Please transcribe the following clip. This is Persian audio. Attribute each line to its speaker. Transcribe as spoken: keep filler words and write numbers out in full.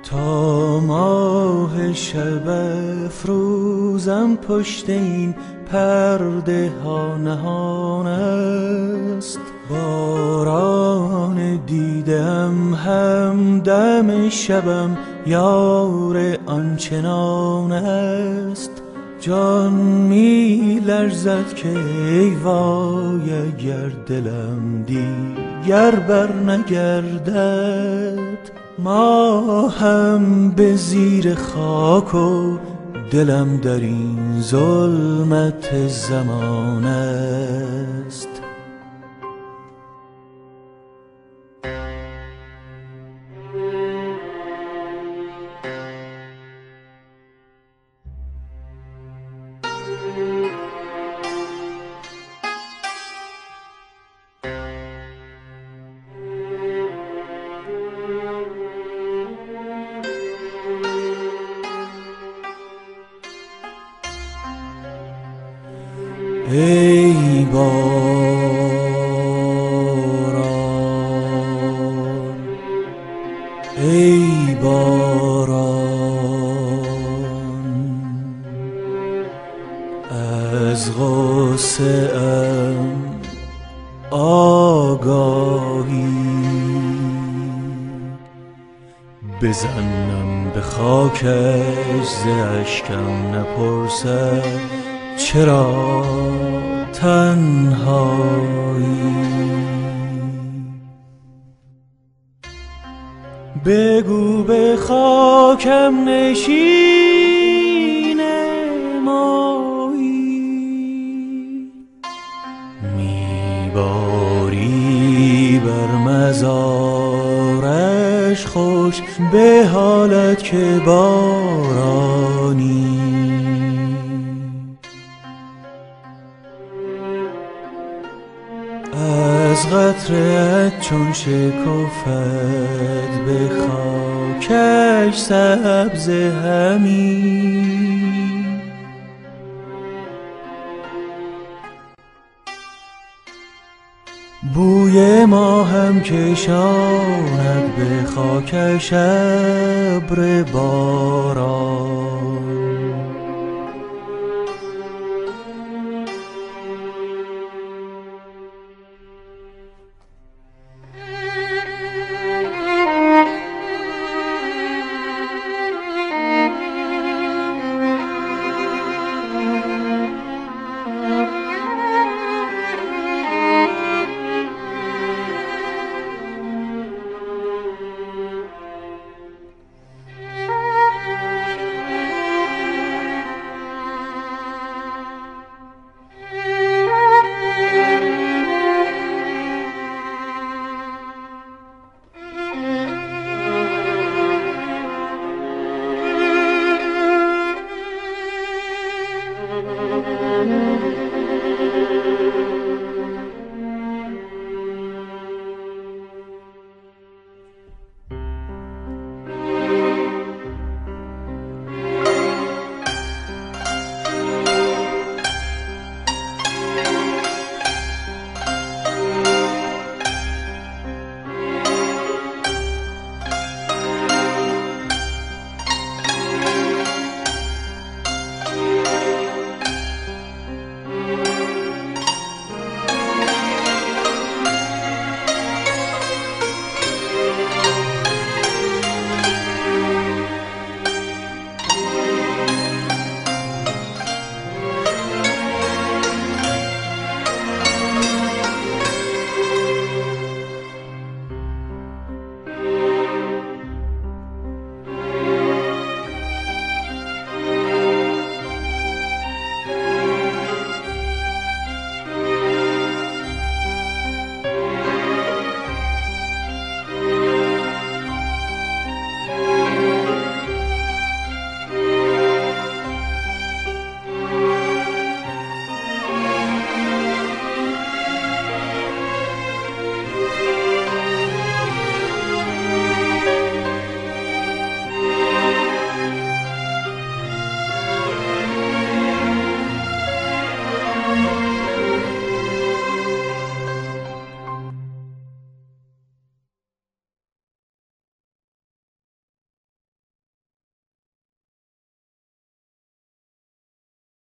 Speaker 1: تا ماه شب افروزم پشت این پرده ها نهان است. باران دیدم همدم شبم یار آنچنان است. جان می لرزد که ای وای اگر دلم دیگر بر نگردد. ما هم به زیر خاک و دلم در این ظلمت زمان است. ای باران ای باران از غصه ام آگاهی بزنم به خاکش ز اشکم نپرسد چرا تنهایی. بگو به خاکم نشین مایی، میباری بر مزارش خوش به حالت که بارانی. از قطره‌ات چون شکفت به خاکش سبز همی. بوی ما هم کشاند به خاکش ابر باران.